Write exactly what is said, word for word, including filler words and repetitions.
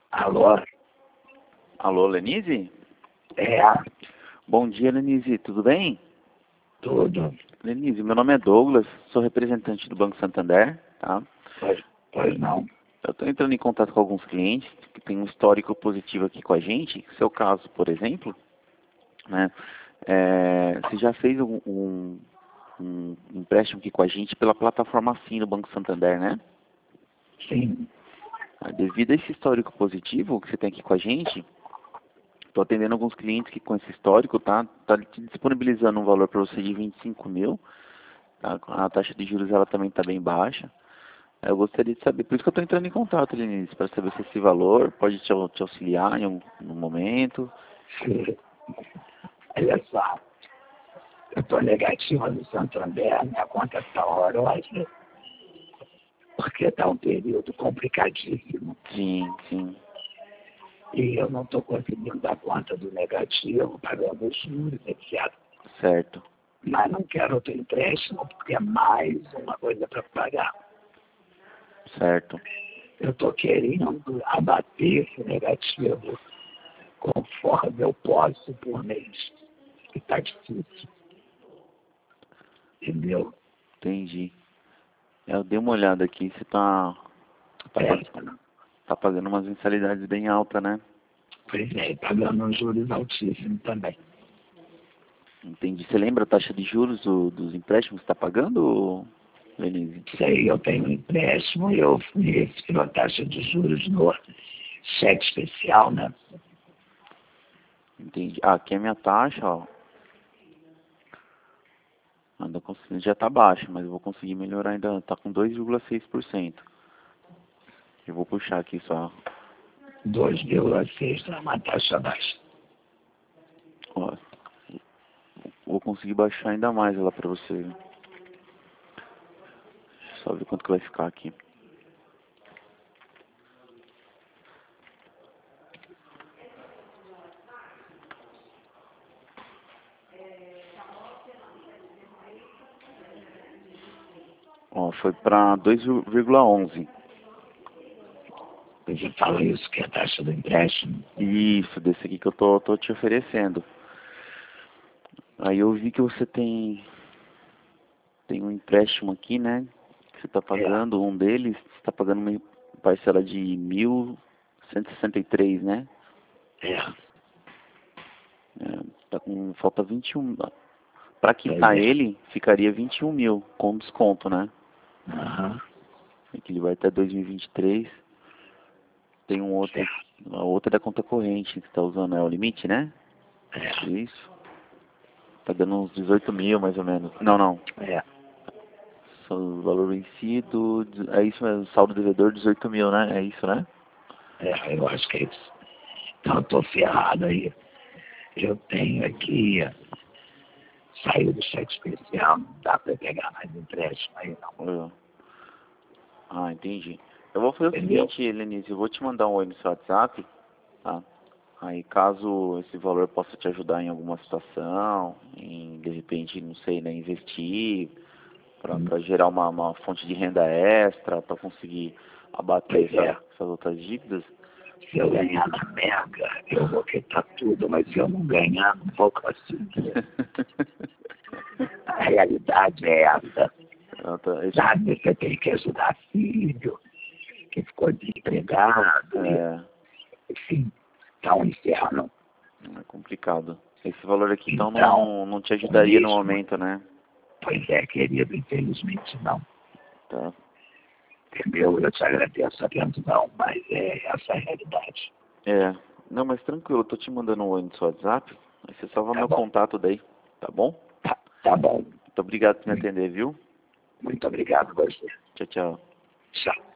Alô? Alô, Lenise? É, Bom dia, Lenise. Tudo bem? tudo. Lenise, meu nome é Douglas, sou representante do Banco Santander, tá? Pois, pois não. Eu estou entrando em contato com alguns clientes que têm um histórico positivo aqui com a gente. Seu caso, por exemplo, né? É, você já fez um, um, um empréstimo aqui com a gente pela plataforma Sim no Banco Santander, né? Sim. Ah, devido a esse histórico positivo que você tem aqui com a gente, estou atendendo alguns clientes que com esse histórico, tá? Tá te disponibilizando um valor para você de vinte e cinco mil, tá? A taxa de juros ela também está bem baixa. Eu gostaria de saber, por isso que eu estou entrando em contato, Lenise, para saber se esse valor pode te, au- te auxiliar em um, um momento. Sim. Olha só, eu estou negativa no Santander, minha conta está horrorosa, porque está um período complicadíssimo. Sim, sim, E eu não estou conseguindo dar conta do negativo, pagando os juros, etcétera. certo, Mas não quero outro empréstimo, porque é mais uma coisa para pagar. certo. Eu estou querendo abater esse negativo conforme eu posso por mês. E está difícil. Entendeu? Entendi. Eu dei uma olhada aqui, você tá, tá, É, pag- tá pagando umas mensalidades bem altas, né? pois é, pagando uns juros altíssimos também. Entendi. Você lembra a taxa de juros do- dos empréstimos que está pagando, Lenise? Sei, eu tenho um empréstimo e eu refiro a taxa de juros no cheque especial, né? Entendi. Ah, aqui é a minha taxa, ó. Ainda consegui, já tá baixa, mas eu vou conseguir melhorar ainda, tá com dois vírgula seis por cento. Eu vou puxar aqui só, dois vírgula seis é uma taxa baixa. ó. Vou conseguir baixar ainda mais ela pra você. Deixa eu só ver quanto que vai ficar aqui. Ó, foi pra dois vírgula onze. Você fala isso que é a taxa do empréstimo? Isso, desse aqui que eu tô, tô te oferecendo. Aí eu vi que você tem, tem um empréstimo aqui, né? Que você tá É, pagando, um deles, você tá pagando uma parcela de mil cento e sessenta e três, né? é, É, tá com, falta vinte e um. Pra pois quitar é. ele, ficaria vinte e um mil, com desconto, né? Aham, Que ele vai até dois mil e vinte e três. Tem um outro, certo. a outra é da conta corrente que você tá usando, é o limite, né? É, Isso. Tá dando uns dezoito mil, mais ou menos. Não, não. é, Só o valor vencido, é isso mesmo, saldo devedor dezoito mil, né? É isso, né? é, eu acho que é isso. Então eu tô ferrado aí. Eu tenho aqui, saiu do cheque especial, não dá para pegar mais empréstimo aí não. Eu- Ah, entendi. Eu vou fazer o Entendeu? seguinte, Lenise, eu vou te mandar um oi no seu WhatsApp, tá? Aí caso esse valor possa te ajudar em alguma situação, em de repente, não sei, né, investir, Hum, para gerar uma, uma fonte de renda extra, para conseguir abater Pois é. essa, essas outras dívidas. Se eu ganhar na Mega, eu vou quitar tudo, mas se eu não ganhar, não vou conseguir. A realidade é essa. Ah, tá. Esse- Sabe, você tem que ajudar filho, que ficou desempregado, e, é, enfim, tá um inferno. é complicado. Esse valor aqui então não, Então, não, não te o ajudaria no mesmo, momento, né? pois é, querido, infelizmente não. Tá. Entendeu? Eu te agradeço sabendo não, mas é essa a realidade. É. Não, mas tranquilo, eu tô te mandando um oi no seu WhatsApp. Aí você salva Tá meu bom? contato daí, tá bom? Tá, tá bom. Muito obrigado por me Muito, atender, viu? muito obrigado a você. Tchau, tchau. Tchau.